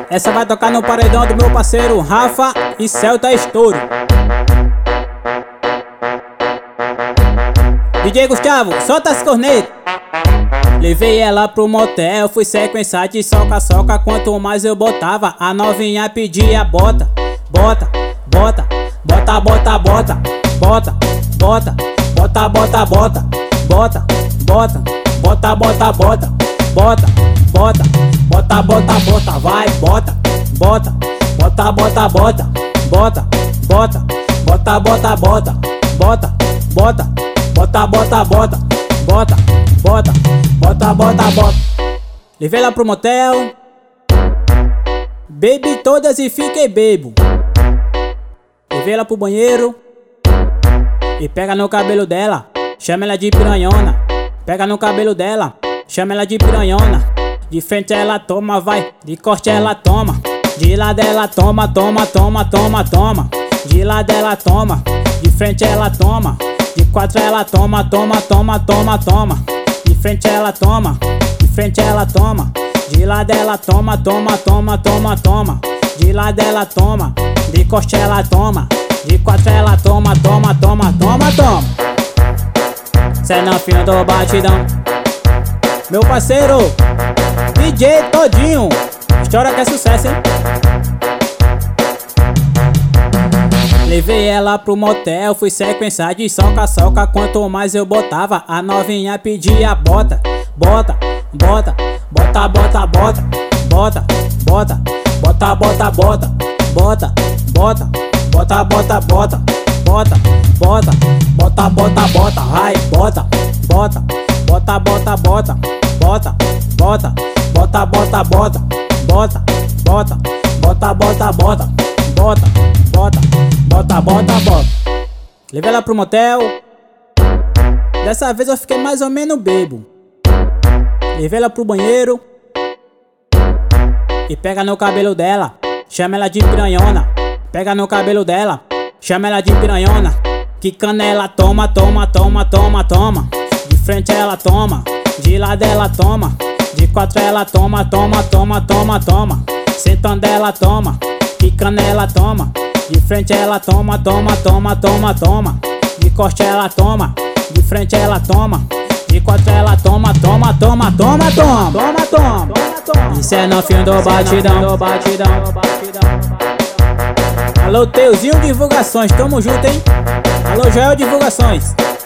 Essa vai tocar no paredão do meu parceiro Rafa e Celta Estouro. DJ Gustavo, solta as cornetas. Levei ela pro motel, fui sequenciar de soca-soca. Quanto mais eu botava, a novinha pedia bota. Bota, bota, bota, bota, bota. Bota, bota, bota, bota, bota. Bota, bota, bota, bota, bota. Bota, bota, bota, bota, bota. Vai, bota, bota, bota, bota, bota. Bota, bota, bota, bota, bota. Bota, bota, bota, bota, bota. Bota, bota, bota, bota, bota. Levei ela pro motel, bebi todas e fiquei bebo. Levei ela pro banheiro e pega no cabelo dela, chama ela de piranhona. Pega no cabelo dela, chama ela de piranhona. De frente ela toma, vai, de corte ela toma. De lado ela toma, toma, toma, toma, toma. De lado ela toma, de frente ela toma. De quatro ela toma, toma, toma, toma, toma. De frente ela toma, de frente ela toma. De lado ela toma, toma, toma, toma, toma. De lado ela toma, de coste ela toma. De quatro ela toma, toma, toma, toma, toma. Cê não fim do batidão. Meu parceiro DJ Todinho, história que é sucesso, hein? Levei ela pro motel, fui sequenciar de soca-soca. Quanto mais eu botava, a novinha pedia bota. Bota, bota, bota, bota, bota. Bota, bota, bota, bota, bota. Bota, bota, bota, bota, bota. Bota, bota, bota, bota, bota. Vai, bota, bota, bota, bota, bota. Bota, bota, bota, bota, bota. Bota, bota, bota, bota, bota. Bota, bota, bota, bota, bota. Levei ela pro motel. Dessa vez eu fiquei mais ou menos bebo. Levei ela pro banheiro e pega no cabelo dela, chama ela de piranhona. Pega no cabelo dela, chama ela de piranhona. Quicando ela toma, toma, toma, toma, toma. De frente ela toma, de lado ela toma. De quatro ela toma, toma, toma, toma, toma. Sentando ela toma, quicando ela toma. De frente ela toma, toma, toma, toma, toma. De coste ela toma, de frente ela toma. De quatro ela toma, toma, toma, toma, toma. Toma, toma, toma. Isso é no fim do batidão. Alô, Teuzinho Divulgações, tamo junto, hein? Alô, Joel Divulgações.